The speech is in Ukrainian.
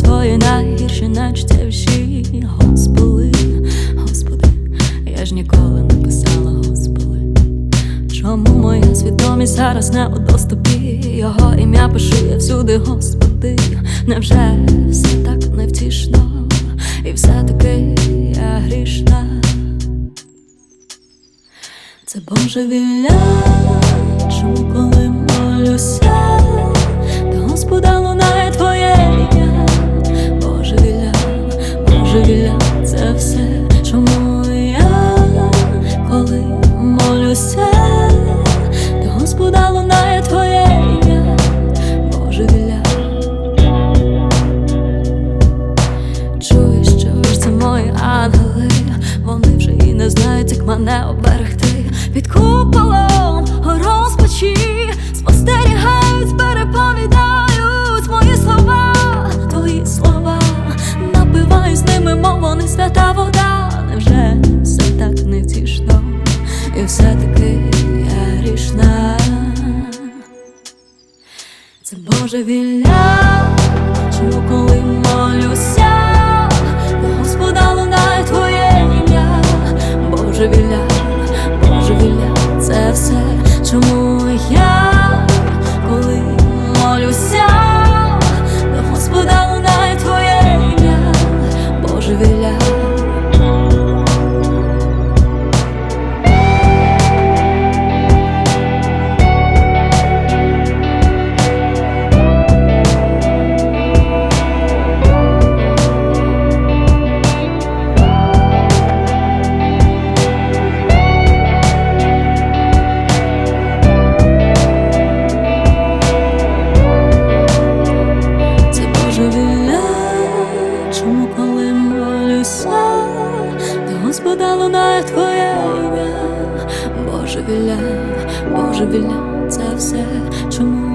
свої найгірші, найчуттєвіші. Господи, Господи, я ж ніколи не писала Господи. Чому моя свідомість зараз не у доступі? Його ім'я пишу я всюди, Господи. Невже все так невтішно, і все-таки я грішна? Це божевілля, чому коли молюся, до Господа лунає Твоє ім'я. Божевілля, божевілля, це все, чому я, коли молюся, до Господа лунає Твоє ім'я. Божевілля. Чуєш, це мої ангели, вони вже і не знають, як мене оберегти. Під куполом розпачі спостерігають, переповідають мої слова, Твої слова. Напиваюсь ними, мов вони свята вода. Невже все так невтішно, і все-таки я грішна? Це божевілля, чому коли молюся, до Господа лунає Твоє ім'я. Божевілля, божевілля, це все, чому я, коли молюся, до Господа лунає Твоє ім'я. Божевілля. Чому коли молюся, до Господа лунає Твоє ім'я. Божевілля, божевілля, це все, чому